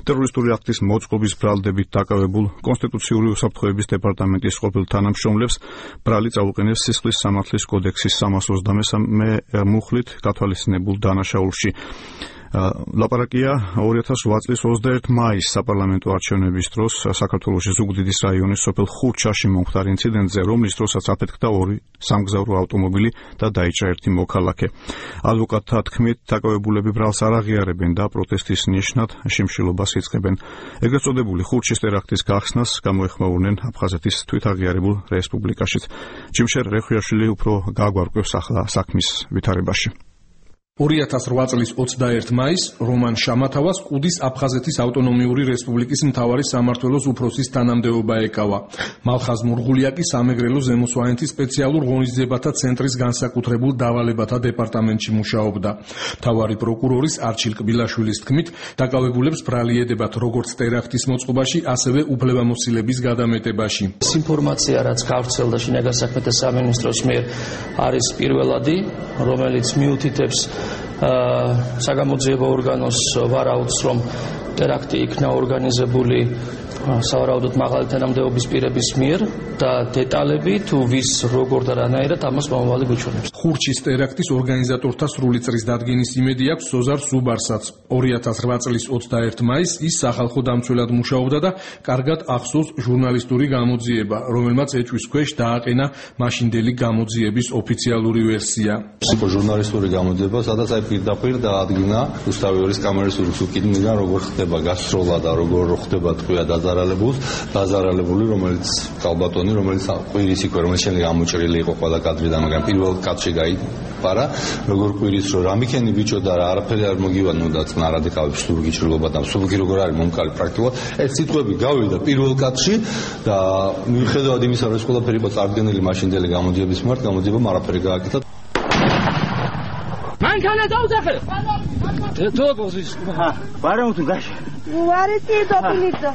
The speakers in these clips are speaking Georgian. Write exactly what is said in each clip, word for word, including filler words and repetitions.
ტერორისტული აქტის მოწყობის ბრალდებით დაკავებულ კონსტიტუციური უსაფრთხოების დეპარტამენტის ყოფილ თანამშრომლებს ბრალი წაუყენეს სისხლის სამართლის კოდექსის სამას ოცდამესამე მუხლით გათვალისწინებულ დანაშაულში. ლაპარაკია ორი ათას ოთხ წლის ოცდაერთი მაისს საპარლამენტო არჩევნების დროს საქართველოში ზუგდიდის რაიონის სოფელ ხურჩაში მომხდარ ინციდენტზე, რომლის დროსაც აფეთქდა ორი სამგზავრო ავტომობილი და დაიჭრა ერთი მოქალაქე. ადვოკატთა თქმით, დაკავებულები ბრალს არ აღიარებენ და პროტესტის ნიშნად შიმშილობას იწყებენ. ეგრეთ წოდებული ხურჩის ტერაქტის გახსნას გამოეხმაურნენ აფხაზეთის თვითაღიარებულ რესპუბლიკაშიც. ჯიმშერ რეხვიაშვილი უფრო გაგვარკვევს ახლა საქმის ვითარებაში. ორი ათას ოთხ წლის ოცდაერთი მაისს რომან შამათავას კუდის აფხაზეთის ავტონომიური რესპუბლიკის მთავარი სამმართველოს უფროსის თანამდებობა ეკავა. მალხაზ მურღულია კი სამეგრელო ზემოსვანეთის სპეციალურ ღონისძიებათა ცენტრის განსაკუთრებულ დავალებათა დეპარტამენტში მუშაობდა. მთავარი პროკურორის არჩილ კბილაშვილის თქმით, დაკავებულებს ბრალი ედებათ როგორც ტერაქტის მოწყობაში, ასევე უფლებამოსილების გადამეტებაში. ეს ინფორმაცია, რაც გავრცელდა შინაგან საქმეთა სამინისტროს მიერ, არის პირველადი, რომელიც მიუთითებს საგამოძიებო ორგანოს ვარაუდს, რომ ტერაქტი იქნა ორგანიზებული სავარაუდოდ მაღალი თანამდებობის პირების მიერ და დეტალები თუ ვის როგორ და რანაირად ამას მომავალი გვიჩვენებს. ხურჩის ტერაქტის ორგანიზატორთა სრული წრის დადგენის იმედი აქვს სოზარ სუბარსაც. ორი ათას ოთხ წლის ოცდაერთი მაისს ის სახალხო დამცველად მუშაობდა და კარგად ახსოვს ჟურნალისტური გამოძიება, რომელმაც ეჭვის ქვეშ დააყენა მაშინდელი გამოძიების ოფიციალური ვერსია. იყო ჟურნალისტური გამოძიება, სადაც აი პირდაპირ დაადგინა რუსთავის კამერის ურთულკიდმიდან როგორ ხდება გასროლა და როგორ ხდება თქვია დაზარალებულს, დაზარალებული, რომელიც კალბატონი, რომელიც ყვირის იქვე, რომელიც შემდეგ ამოჭრილი იყო ყველა კადრიდან, მაგრამ პირველ კადრში გაიპარა, როგორ ყვირის, რომ რამიქენი ბიჭო და არაფერი არ მოგივანო და რადიკალებს სულუგი ჭრილობა და სულუგი როგორ არის მომკალი პრაქტიკულად. ეს სიტყვები გავიდა პირველ კადრში და მიუხედავად იმისა, რომ ეს ყველაფერი იყო წარდგენილი მაშინდელი გამოძიების მიმართ, გამოძიებამ არაფერი გააკეთა. მანქანა დაუძახე. თუ ოპოზიცია. ვარაუდ გაშა. ვარეთი დოპილიცო.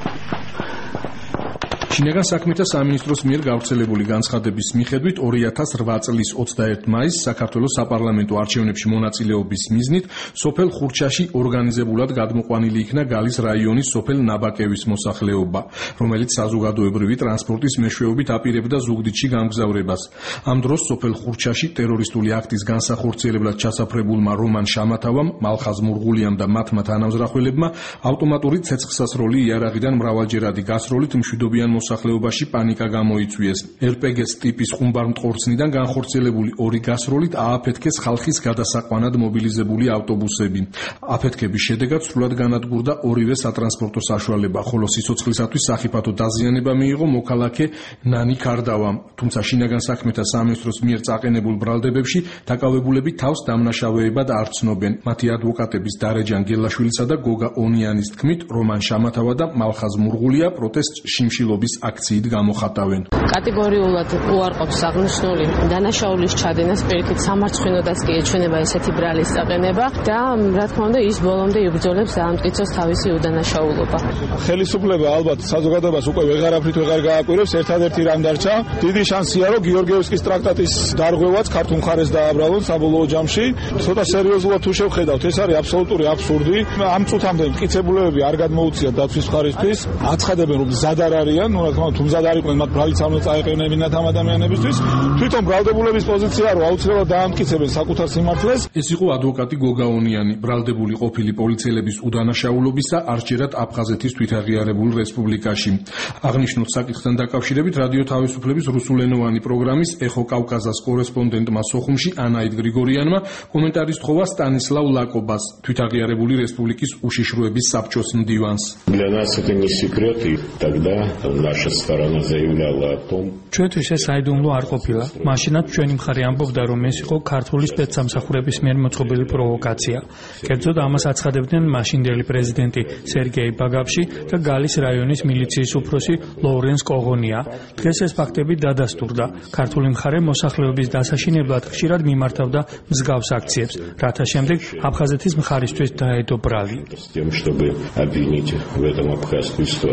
შინაგან საქმეთა სამინისტროს მიერ გავრცელებული განცხადების მიხედვით ორი ათას ოთხ წლის ოცდაერთი მაისს საქართველოს საპარლამენტო არჩევნებში მონაწილეობის მიზნით სოფელ ხურჩაში ორგანიზებულად გადმოყვანილი იქნა გალის რაიონის სოფელ ნაბაკევის მოსახლეობა, რომელიც საზოგადოებრივი ტრანსპორტის მეშვეობით აპირებდა ზუგდიდში გამგზავრებას. ამ დროს სოფელ ხურჩაში ტერორისტული აქტის განსახორციელებლად ჩასაფრებულმა რომან შამათავამ, მალხაზ მურღულიამ და მათმა თანამზრახველებმა ავტომატური ცეცხლსასროლი იარაღიდან მრავალჯერადი გასროლით მშვიდობიან მოსახლეობაში პანიკა გამოიწვიეს. ერ პე გეს ტიპის ხუმბარმტყორცნიდან განხორციელებული ორი გასროლით ააფეთქეს ხალხის გადასაყვანად მობილიზებული ავტობუსები. აფეთქების შედეგად სრულად განადგურდა ორივე სატრანსპორტო საშუალება, ხოლო სიცოცხლისათვის სახიფათო დაზიანება მიიღო მოქალაქე ნანი ქარდავამ. თუმცა შინაგან საქმეთა სამინისტროს მიერ წაყენებულ ბრალდებებში დაკავებულები თავს დამნაშავეებად არ ცნობენ. მათი ადვოკატების დარეჯან გელაშვილისა და გოგა ონიანის თქმით, რომან შამათავა და მალხაზ მურღულია პროტესტ შიმშილობის აქციით გამოხატავენ. კატეგორიულად უარყოფს აღნიშნული დანაშაულის ჩადენას, პირიქით სამარცხვინოდაც კი ეჩვენება ესეთი ბრალის წაყენება და რა თქმა უნდა ის ბოლომდე იბრძოლებს დაამტკიცოს თავისი უდანაშაულობა. ხელისუფლება ალბათ საზოგადოებას უკვე ვეღარაფრით ვეღარ გააკვირებს, ერთადერთი რამ დარჩა, დიდი შანსია რომ გიორგიევსკის ტრაქტატის დარღვევაც ქართულ მხარეს დააბრალონ საბოლოო ჯამში. ცოტა სერიოზულად თუ შევხედავთ, ეს არის აბსოლუტური აბსურდი. ამ წუთამდე მტკიცებულებები არ გადმოუწიათ დაცვის მხარისთვის, აცხადებენ რომ მზად არ არიან, ну რა თქმა უნდა, თუ მზად არ იყვნენ, მათ ბრალიც არ უნდა წაეყენებინათ ამ ადამიანებისთვის. თვითონ ბრალდებულების პოზიცია რო აუცილებლად დაამტკიცებენ საკუთარ სიმართლეს. ეს იყო ადვოკატი გოგა ონიანი, ბრალდებული ყოფილი პოლიციელების უდანაშაულობისა არჩერად აფხაზეთის თვითაღიარებულ რესპუბლიკაში. აღნიშნულ საკითხთან დაკავშირებით რადიო თავისუფლების რუსულენოვანი პროგრამის ეხო კავკაზას კორესპონდენტმა სოხუმში ანაით გრიგორიანმა კომენტარის თხოვა სტანისლავ ლაკობას, თვითაღიარებული რესპუბლიკის უშიშროების საბჭოს მდივანს. Для нас это не секрет, и тогда наша сторона заявляла о том, ჩვენთვის ეს აიდუმლო არ ყოფილა. მაშინაც ჩვენი მხარე ამბობდა, რომ ეს იყო ქართული სპეცსამსახურების მიერ მოწყობილი პროვოკაცია. კერძოდ ამას აცხადებდნენ მაშინდელი პრეზიდენტი სერგეი ბაგაფში და გალის რაიონის მილიციის უფროსი ლოვრენს კოღონია. დღეს ეს ფაქტები დადასტურდა. ქართული მხარე მოსახლეობის დასაშინებლად ხშირად მიმართავდა მსგავს აქციებს, რათა შემდეგ აფხაზეთის მხარისთვის დაედო ბრალი.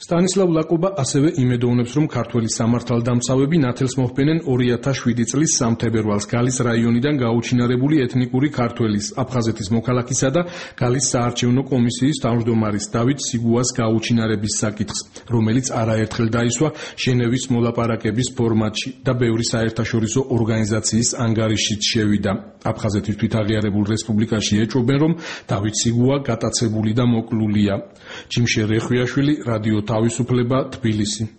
სტანისლავ ლაკობა ასევე იმედოვნებს, რომ ქართველი სამართალდამცავები ნათელს მოჰფენენ ორი ათას შვიდი წლის სამ თებერვალს გალის რაიონიდან გაუჩინარებული ეთნიკური ქართველის, აფხაზეთის მოქალაქისა და გალის საარჩევნო კომისიის თავმჯდომარის დავით სიგუას გაუჩინარების საკითხს, რომელიც არაერთხელ დაისვა ჟენევის მოლაპარაკების ფორმატში და ბევრი საერთაშორისო ორგანიზაციის ანგარიშიც შევიდა. აფხაზეთის თვითაღიარებულ რესპუბლიკაში ეჭვობენ, რომ დავით სიგუა გატაცებული და მოკლულია. ჯიმშე რეხვიაშვილი, რადიო თავისუფლება, თბილისი.